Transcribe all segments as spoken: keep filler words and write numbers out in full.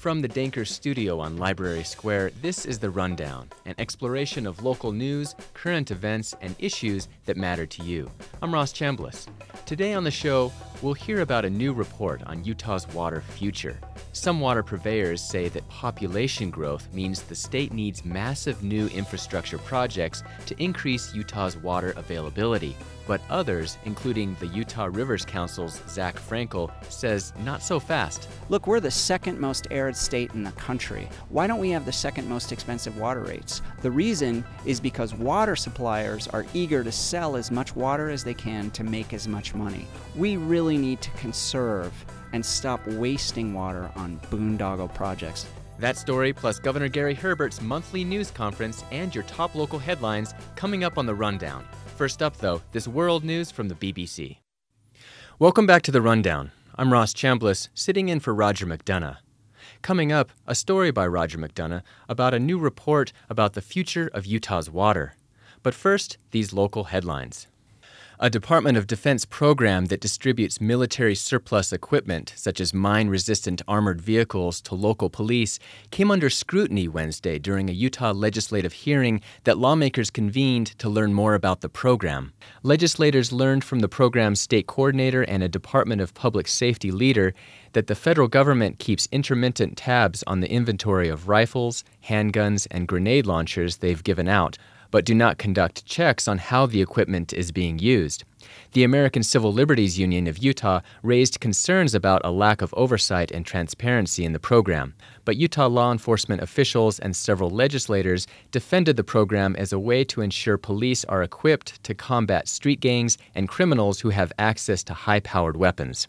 From the Dankers studio on Library Square, this is The Rundown, an exploration of local news, current events, and issues that matter to you. I'm Ross Chambliss. Today on the show, we'll hear about a new report on Utah's water future. Some water purveyors say that population growth means the state needs massive new infrastructure projects to increase Utah's water availability. But others, including the Utah Rivers Council's Zach Frankel, says not so fast. Look, we're the second most arid state in the country. Why don't we have the second most expensive water rates? The reason is because water suppliers are eager to sell as much water as they can to make as much money. We really need to conserve and stop wasting water on boondoggle projects. That story, plus Governor Gary Herbert's monthly news conference and your top local headlines coming up on The Rundown. First up, though, this world news from the B B C. Welcome back to The Rundown. I'm Ross Chambliss, sitting in for Roger McDonough. Coming up, a story by Roger McDonough about a new report about the future of Utah's water. But first, these local headlines. A Department of Defense program that distributes military surplus equipment, such as mine-resistant armored vehicles, to local police, came under scrutiny Wednesday during a Utah legislative hearing that lawmakers convened to learn more about the program. Legislators learned from the program's state coordinator and a Department of Public Safety leader that the federal government keeps intermittent tabs on the inventory of rifles, handguns, and grenade launchers they've given out, but do not conduct checks on how the equipment is being used. The American Civil Liberties Union of Utah raised concerns about a lack of oversight and transparency in the program, but Utah law enforcement officials and several legislators defended the program as a way to ensure police are equipped to combat street gangs and criminals who have access to high-powered weapons.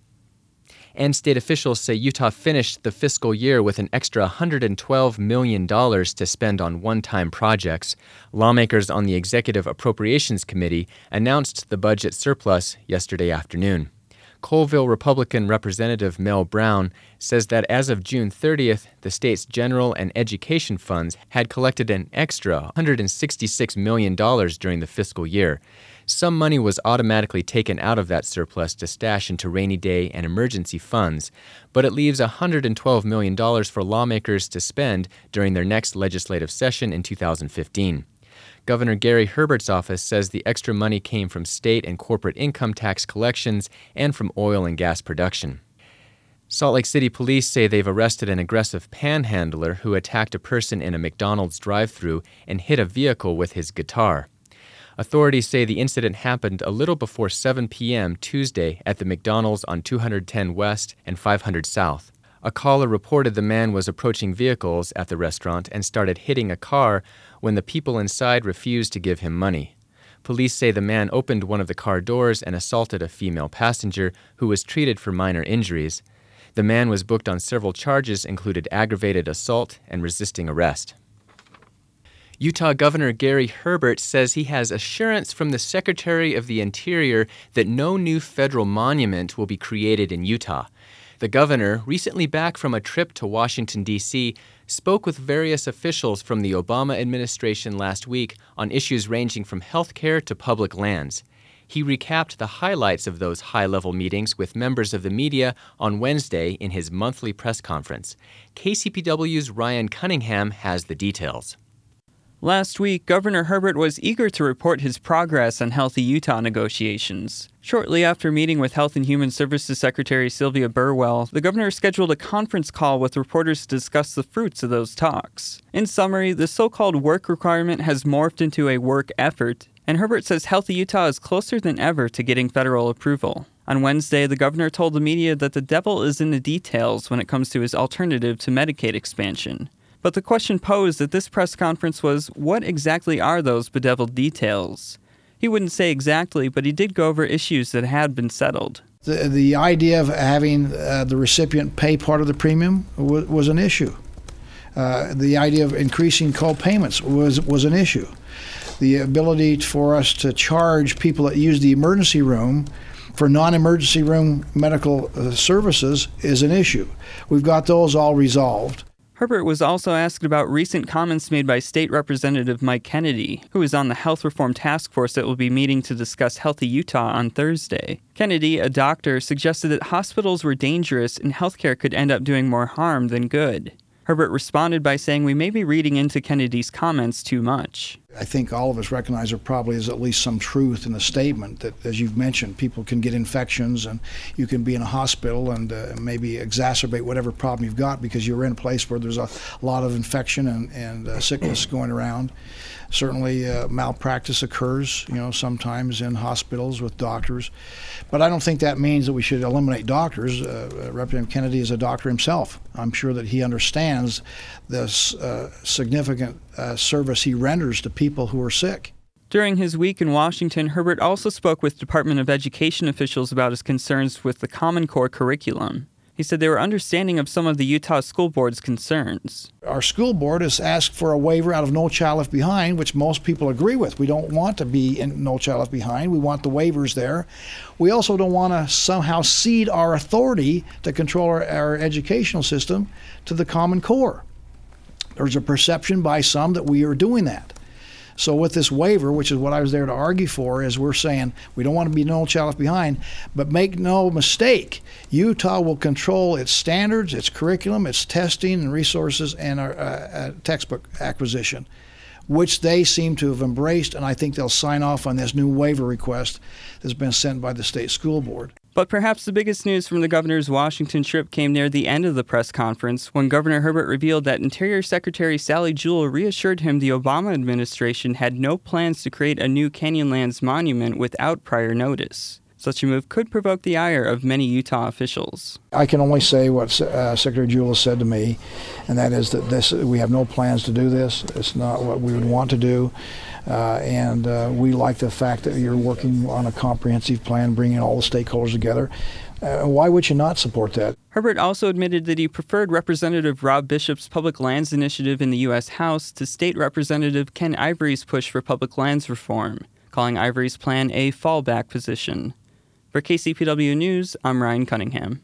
And state officials say Utah finished the fiscal year with an extra one hundred twelve million dollars to spend on one-time projects. Lawmakers on the Executive Appropriations Committee announced the budget surplus yesterday afternoon. Colville Republican Representative Mel Brown says that as of June thirtieth, the state's general and education funds had collected an extra one hundred sixty-six million dollars during the fiscal year. Some money was automatically taken out of that surplus to stash into rainy day and emergency funds, but it leaves one hundred twelve million dollars for lawmakers to spend during their next legislative session in two thousand fifteen. Governor Gary Herbert's office says the extra money came from state and corporate income tax collections and from oil and gas production. Salt Lake City police say they've arrested an aggressive panhandler who attacked a person in a McDonald's drive-thru and hit a vehicle with his guitar. Authorities say the incident happened a little before seven p.m. Tuesday at the McDonald's on two ten West and five hundred South. A caller reported the man was approaching vehicles at the restaurant and started hitting a car when the people inside refused to give him money. Police say the man opened one of the car doors and assaulted a female passenger who was treated for minor injuries. The man was booked on several charges, included aggravated assault and resisting arrest. Utah Governor Gary Herbert says he has assurance from the Secretary of the Interior that no new federal monument will be created in Utah. The governor, recently back from a trip to Washington, D C, spoke with various officials from the Obama administration last week on issues ranging from health care to public lands. He recapped the highlights of those high-level meetings with members of the media on Wednesday in his monthly press conference. K C P W's Ryan Cunningham has the details. Last week, Governor Herbert was eager to report his progress on Healthy Utah negotiations. Shortly after meeting with Health and Human Services Secretary Sylvia Burwell, the governor scheduled a conference call with reporters to discuss the fruits of those talks. In summary, the so-called work requirement has morphed into a work effort, and Herbert says Healthy Utah is closer than ever to getting federal approval. On Wednesday, the governor told the media that the devil is in the details when it comes to his alternative to Medicaid expansion. But the question posed at this press conference was, what exactly are those bedeviled details? He wouldn't say exactly, but he did go over issues that had been settled. The, the idea of having uh, the recipient pay part of the premium was, was an issue. Uh, the idea of increasing co-payments was, was an issue. The ability for us to charge people that use the emergency room for non-emergency room medical uh, services is an issue. We've got those all resolved. Herbert was also asked about recent comments made by State Representative Mike Kennedy, who is on the health reform task force that will be meeting to discuss Healthy Utah on Thursday. Kennedy, a doctor, suggested that hospitals were dangerous and healthcare could end up doing more harm than good. Herbert responded by saying we may be reading into Kennedy's comments too much. I think all of us recognize there probably is at least some truth in the statement that, as you've mentioned, people can get infections and you can be in a hospital and uh, maybe exacerbate whatever problem you've got because you're in a place where there's a lot of infection and, and uh, sickness going around. Certainly uh, malpractice occurs, you know, sometimes in hospitals with doctors. But I don't think that means that we should eliminate doctors. Uh, Representative Kennedy is a doctor himself. I'm sure that he understands this uh, significant uh, service he renders to people who are sick. During his week in Washington, Herbert also spoke with Department of Education officials about his concerns with the Common Core curriculum. He said they were understanding of some of the Utah School Board's concerns. Our school board has asked for a waiver out of No Child Left Behind, which most people agree with. We don't want to be in No Child Left Behind. We want the waivers there. We also don't want to somehow cede our authority to control our, our educational system to the Common Core. There's a perception by some that we are doing that. So with this waiver, which is what I was there to argue for, is we're saying we don't want to be No Child Left Behind, but make no mistake, Utah will control its standards, its curriculum, its testing and resources, and our uh, uh, textbook acquisition, which they seem to have embraced, and I think they'll sign off on this new waiver request that's been sent by the state school board. But perhaps the biggest news from the governor's Washington trip came near the end of the press conference when Governor Herbert revealed that Interior Secretary Sally Jewell reassured him the Obama administration had no plans to create a new Canyonlands monument without prior notice. Such a move could provoke the ire of many Utah officials. I can only say what uh, Secretary Jewell said to me, and that is that this we have no plans to do this. It's not what we would want to do. Uh, and uh, we like the fact that you're working on a comprehensive plan, bringing all the stakeholders together. Uh, why would you not support that? Herbert also admitted that he preferred Representative Rob Bishop's Public Lands Initiative in the U S House to State Representative Ken Ivory's push for public lands reform, calling Ivory's plan a fallback position. For K C P W News, I'm Ryan Cunningham.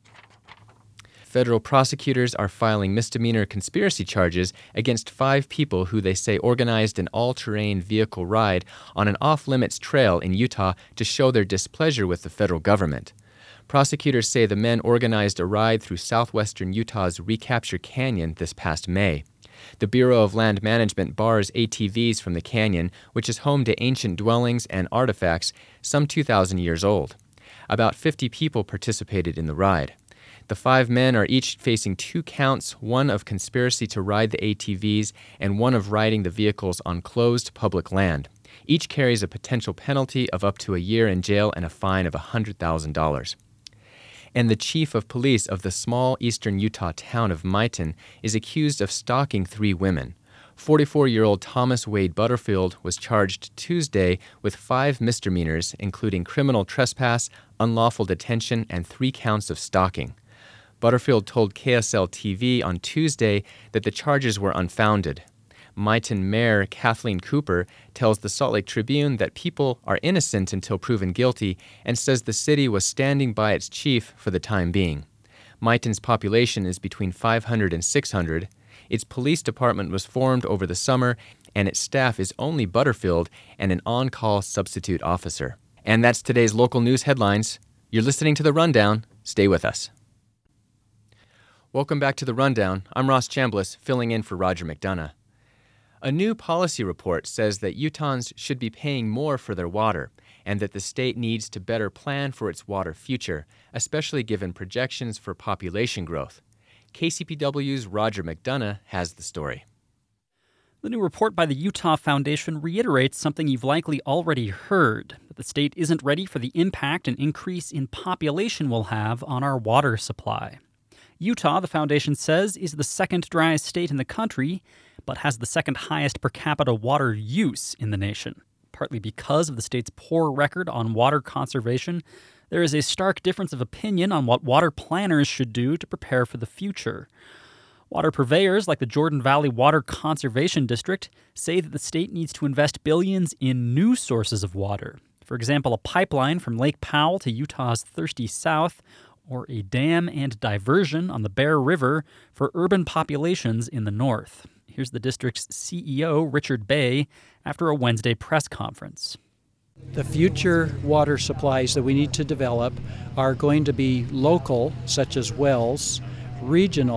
Federal prosecutors are filing misdemeanor conspiracy charges against five people who they say organized an all-terrain vehicle ride on an off-limits trail in Utah to show their displeasure with the federal government. Prosecutors say the men organized a ride through southwestern Utah's Recapture Canyon this past May. The Bureau of Land Management bars A T Vs from the canyon, which is home to ancient dwellings and artifacts some two thousand years old. About fifty people participated in the ride. The five men are each facing two counts, one of conspiracy to ride the A T Vs and one of riding the vehicles on closed public land. Each carries a potential penalty of up to a year in jail and a fine of one hundred thousand dollars. And the chief of police of the small eastern Utah town of Mighton is accused of stalking three women. forty-four-year-old Thomas Wade Butterfield was charged Tuesday with five misdemeanors, including criminal trespass, unlawful detention, and three counts of stalking. Butterfield told K S L T V on Tuesday that the charges were unfounded. Mighton Mayor Kathleen Cooper tells the Salt Lake Tribune that people are innocent until proven guilty and says the city was standing by its chief for the time being. Mighton's population is between five hundred and six hundred. Its police department was formed over the summer, and its staff is only Butterfield and an on-call substitute officer. And that's today's local news headlines. You're listening to The Rundown. Stay with us. Welcome back to The Rundown. I'm Ross Chambliss, filling in for Roger McDonough. A new policy report says that Utahns should be paying more for their water, and that the state needs to better plan for its water future, especially given projections for population growth. K C P W's Roger McDonough has the story. The new report by the Utah Foundation reiterates something you've likely already heard, that the state isn't ready for the impact an increase in population will have on our water supply. Utah, the foundation says, is the second driest state in the country, but has the second highest per capita water use in the nation. Partly because of the state's poor record on water conservation, there is a stark difference of opinion on what water planners should do to prepare for the future. Water purveyors like the Jordan Valley Water Conservation District say that the state needs to invest billions in new sources of water. For example, a pipeline from Lake Powell to Utah's Thirsty South, or a dam and diversion on the Bear River for urban populations in the north. Here's the district's C E O, Richard Bay, after a Wednesday press conference. The future water supplies that we need to develop are going to be local, such as wells, regional,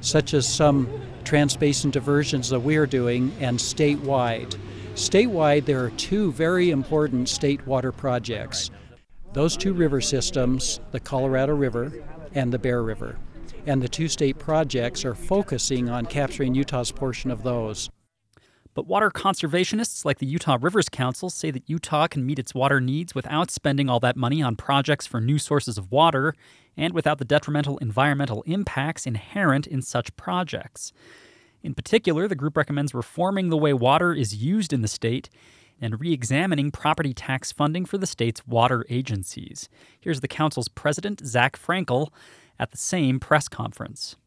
such as some trans-basin diversions that we are doing, and statewide. Statewide, there are two very important state water projects. Those two river systems, the Colorado River and the Bear River. And the two state projects are focusing on capturing Utah's portion of those. But water conservationists like the Utah Rivers Council say that Utah can meet its water needs without spending all that money on projects for new sources of water and without the detrimental environmental impacts inherent in such projects. In particular, the group recommends reforming the way water is used in the state and re-examining property tax funding for the state's water agencies. Here's the council's president, Zach Frankel, at the same press conference.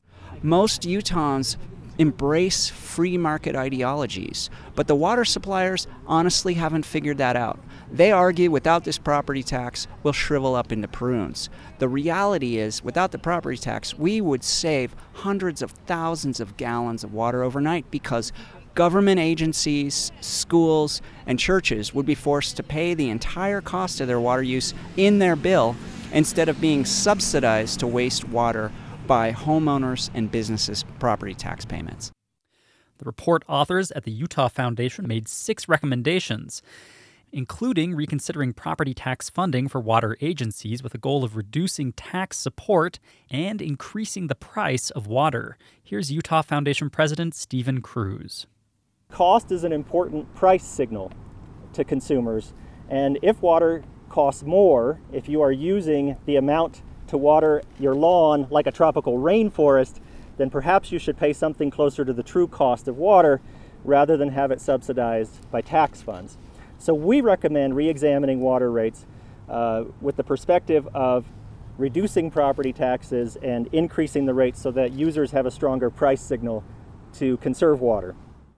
Most Utahns embrace free market ideologies, but the water suppliers honestly haven't figured that out. They argue without this property tax, we'll shrivel up into prunes. The reality is, without the property tax, we would save hundreds of thousands of gallons of water overnight because government agencies, schools, and churches would be forced to pay the entire cost of their water use in their bill instead of being subsidized to waste water by homeowners and businesses' property tax payments. The report authors at the Utah Foundation made six recommendations, including reconsidering property tax funding for water agencies with a goal of reducing tax support and increasing the price of water. Here's Utah Foundation President Stephen Cruz. Cost is an important price signal to consumers, and if water costs more, if you are using the amount to water your lawn like a tropical rainforest, then perhaps you should pay something closer to the true cost of water rather than have it subsidized by tax funds. So we recommend re-examining water rates uh, with the perspective of reducing property taxes and increasing the rates so that users have a stronger price signal to conserve water.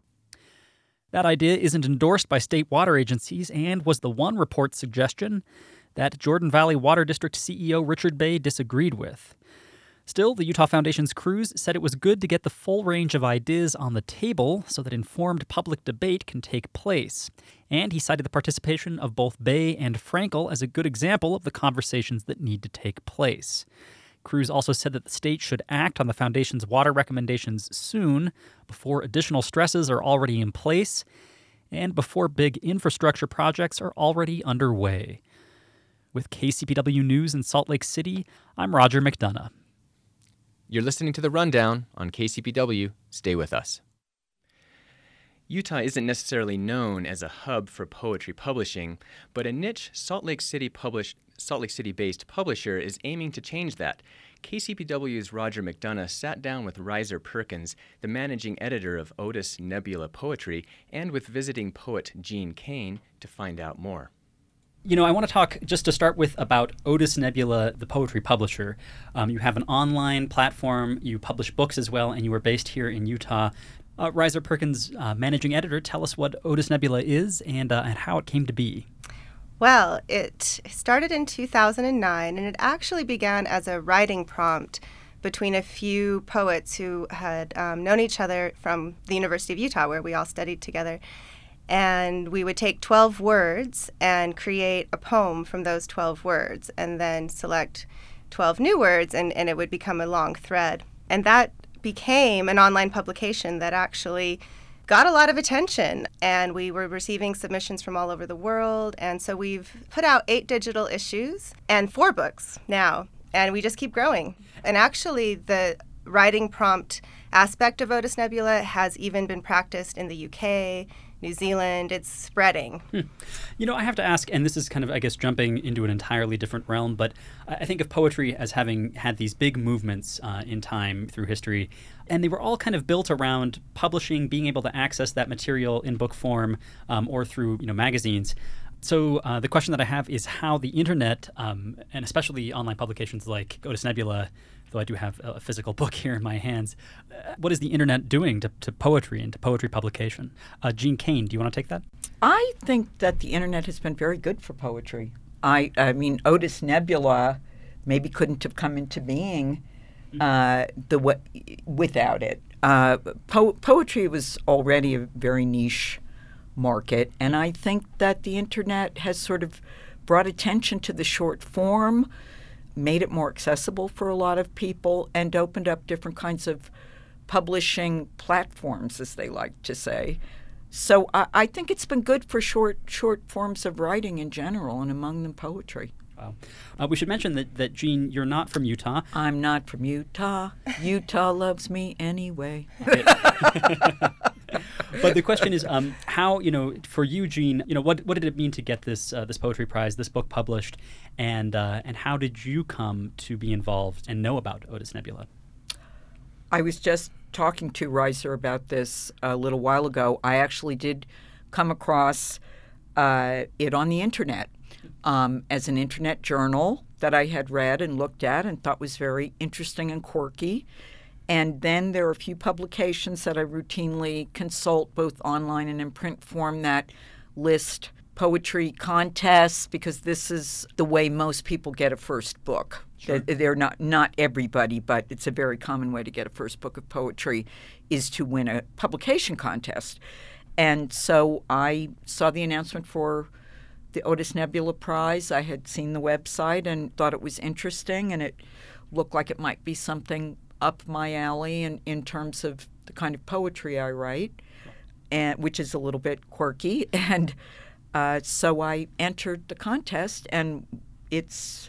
That idea isn't endorsed by state water agencies and was the one report's suggestion that Jordan Valley Water District C E O Richard Bay disagreed with. Still, the Utah Foundation's Cruz said it was good to get the full range of ideas on the table so that informed public debate can take place. And he cited the participation of both Bay and Frankel as a good example of the conversations that need to take place. Cruz also said that the state should act on the Foundation's water recommendations soon, before additional stresses are already in place, and before big infrastructure projects are already underway. With K C P W News in Salt Lake City, I'm Roger McDonough. You're listening to The Rundown on K C P W. Stay with us. Utah isn't necessarily known as a hub for poetry publishing, but a niche Salt Lake City published, Salt Lake City-based publisher is aiming to change that. K C P W's Roger McDonough sat down with Riser Perkins, the managing editor of Otis Nebula Poetry, and with visiting poet Gene Kane to find out more. You know, I want to talk, just to start with, about Otis Nebula, the poetry publisher. Um, you have an online platform, you publish books as well, and you are based here in Utah. Uh, Riser Perkins, uh, managing editor, tell us what Otis Nebula is and, uh, and how it came to be. Well, it started in two thousand nine, and it actually began as a writing prompt between a few poets who had um, known each other from the University of Utah, where we all studied together. And we would take twelve words and create a poem from those twelve words and then select twelve new words, and, and it would become a long thread. And that became an online publication that actually got a lot of attention, and we were receiving submissions from all over the world. And so we've put out eight digital issues and four books now, and we just keep growing. And actually, the writing prompt aspect of Otis Nebula has even been practiced in the U K, New Zealand. It's spreading. Hmm. You know, I have to ask, and this is kind of, I guess, jumping into an entirely different realm, but I think of poetry as having had these big movements uh, in time through history, and they were all kind of built around publishing, being able to access that material in book form um, or through, you know, magazines. So uh, the question that I have is how the internet, um, and especially online publications like Otis Nebula, though I do have a physical book here in my hands, uh, what is the internet doing to, to poetry and to poetry publication? Uh, Gene Kane, do you want to take that? I think that the internet has been very good for poetry. I, I mean, Otis Nebula maybe couldn't have come into being uh, the w- without it. Uh, po- poetry was already a very niche market, and I think that the internet has sort of brought attention to the short form, made it more accessible for a lot of people and opened up different kinds of publishing platforms, as they like to say. So I, I think it's been good for short short forms of writing in general, and among them poetry. Wow. Uh, we should mention that, that, Jean, you're not from Utah. I'm not from Utah. Utah loves me anyway. But the question is, um, how, you know, for you, Jean, you know, what what did it mean to get this uh, this poetry prize, this book published, and uh, and how did you come to be involved and know about Otis Nebula? I was just talking to Reiser about this a little while ago. I actually did come across uh, it on the internet um, as an internet journal that I had read and looked at and thought was very interesting and quirky. And then there are a few publications that I routinely consult, both online and in print form, that list poetry contests, because this is the way most people get a first book. Sure. They're not not everybody, but it's a very common way to get a first book of poetry is to win a publication contest. And so I saw the announcement for the Otis Nebula Prize. I had seen the website and thought it was interesting, and it looked like it might be something up my alley in, in terms of the kind of poetry I write, and which is a little bit quirky. And uh, so I entered the contest, and it's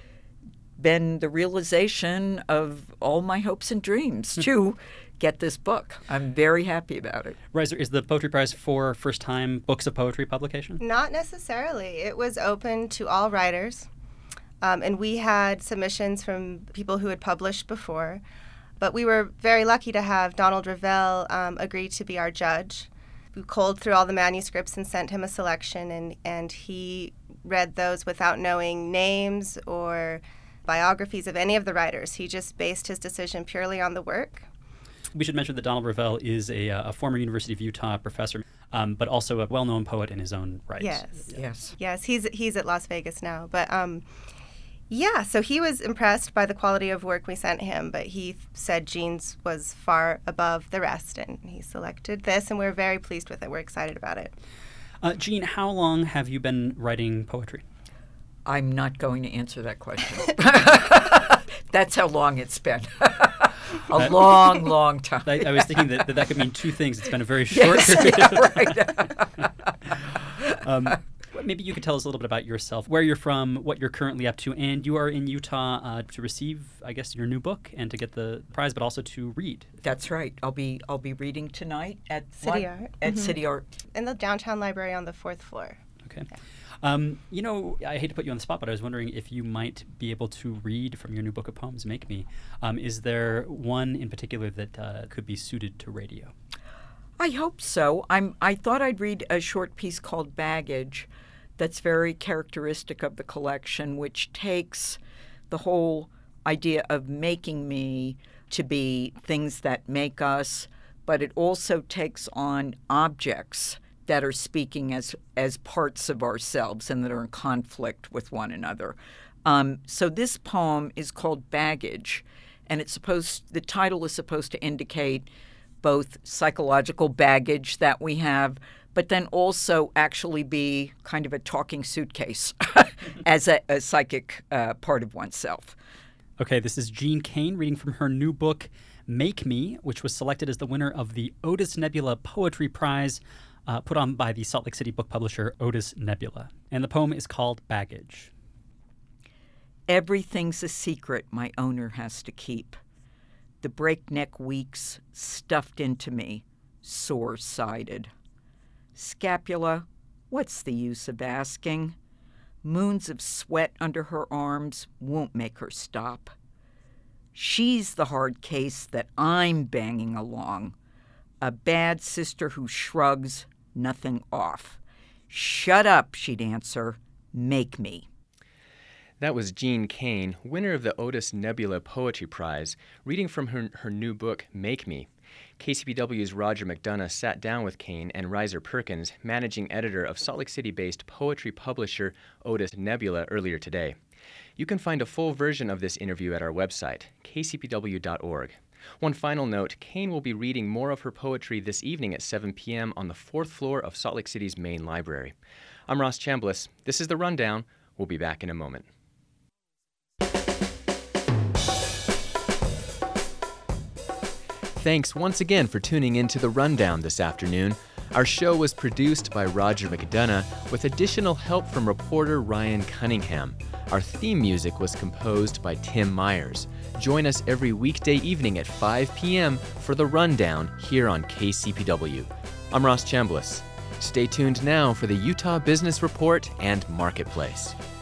been the realization of all my hopes and dreams to get this book. I'm very happy about it. Reiser, is the Poetry Prize for first-time books of poetry publication? Not necessarily. It was open to all writers. Um, and we had submissions from people who had published before. But we were very lucky to have Donald Ravel um, agree to be our judge. We culled through all the manuscripts and sent him a selection, and, and he read those without knowing names or biographies of any of the writers. He just based his decision purely on the work. We should mention that Donald Ravel is a, a former University of Utah professor, um, but also a well-known poet in his own right. Yes. Yes. Yes, he's he's at Las Vegas now. But um, yeah, so he was impressed by the quality of work we sent him, but he said Jean's was far above the rest, and he selected this, and we're very pleased with it. We're excited about it. Uh, Jean, how long have you been writing poetry? I'm not going to answer that question. That's how long it's been. A long, long time. I, I was thinking that, that that could mean two things. It's been a very short yes, period. Yeah, right. um, maybe you could tell us a little bit about yourself, where you're from, what you're currently up to, and you are in Utah uh, to receive, I guess, your new book and to get the prize, but also to read. That's right. I'll be I'll be reading tonight at City what? Art. At Mm-hmm. City Art In the downtown library on the fourth floor. Okay. Yeah. Um, you know, I hate to put you on the spot, but I was wondering if you might be able to read from your new book of poems, Make Me. Um, is there one in particular that uh, could be suited to radio? I hope so. I'm. I thought I'd read a short piece called Baggage that's very characteristic of the collection, which takes the whole idea of making me to be things that make us, but it also takes on objects that are speaking as as parts of ourselves and that are in conflict with one another. Um, so this poem is called Baggage, and it's supposed the title is supposed to indicate both psychological baggage that we have, but then also actually be kind of a talking suitcase as a, a psychic uh, part of oneself. Okay, this is Jean Kane reading from her new book, Make Me, which was selected as the winner of the Otis Nebula Poetry Prize, Uh, put on by the Salt Lake City book publisher Otis Nebula. And the poem is called Baggage. Everything's a secret my owner has to keep. The breakneck weeks stuffed into me, sore-sided. Scapula, what's the use of asking? Moons of sweat under her arms won't make her stop. She's the hard case that I'm banging along. A bad sister who shrugs nothing off. Shut up, she'd answer. Make me. That was Jean Kane, winner of the Otis Nebula Poetry Prize, reading from her, her new book, Make Me. K C P W's Roger McDonough sat down with Kane and Reiser Perkins, managing editor of Salt Lake City-based poetry publisher Otis Nebula, earlier today. You can find a full version of this interview at our website, k c p w dot org. One final note, Kane will be reading more of her poetry this evening at seven p.m. on the fourth floor of Salt Lake City's main library. I'm Ross Chambliss. This is The Rundown. We'll be back in a moment. thanks once again for tuning in to The Rundown this afternoon. Our show was produced by Roger McDonough with additional help from reporter Ryan Cunningham. Our theme music was composed by Tim Myers. Join us every weekday evening at five p.m. for The Rundown here on K C P W. I'm Ross Chambliss. Stay tuned now for the Utah Business Report and Marketplace.